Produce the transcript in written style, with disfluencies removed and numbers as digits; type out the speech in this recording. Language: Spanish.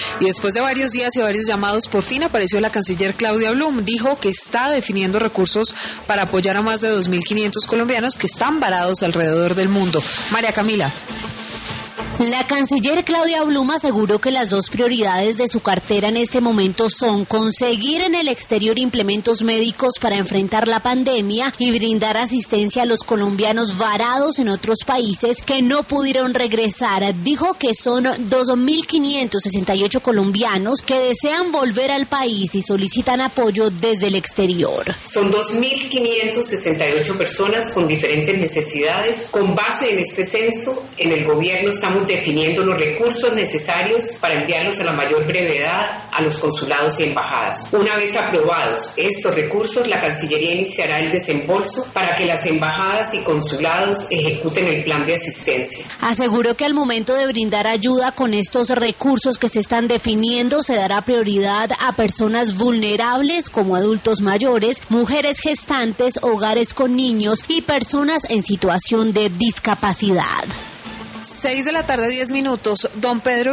Y después de varios días y varios llamados, por fin apareció la canciller Claudia Blum. Dijo que está definiendo recursos para apoyar a más de 2.500 colombianos que están varados alrededor del mundo. María Camila. La canciller Claudia Blum aseguró que las dos prioridades de su cartera en este momento son conseguir en el exterior implementos médicos para enfrentar la pandemia y brindar asistencia a los colombianos varados en otros países que no pudieron regresar. Dijo que son 2.568 colombianos que desean volver al país y solicitan apoyo desde el exterior. Son 2.568 personas con diferentes necesidades. Con base en este censo, en el gobierno estamos definiendo los recursos necesarios para enviarlos a la mayor brevedad a los consulados y embajadas. Una vez aprobados estos recursos, la Cancillería iniciará el desembolso para que las embajadas y consulados ejecuten el plan de asistencia. Aseguró que al momento de brindar ayuda con estos recursos que se están definiendo, se dará prioridad a personas vulnerables como adultos mayores, mujeres gestantes, hogares con niños y personas en situación de discapacidad. 6 de la tarde, 10 minutos. Don Pedro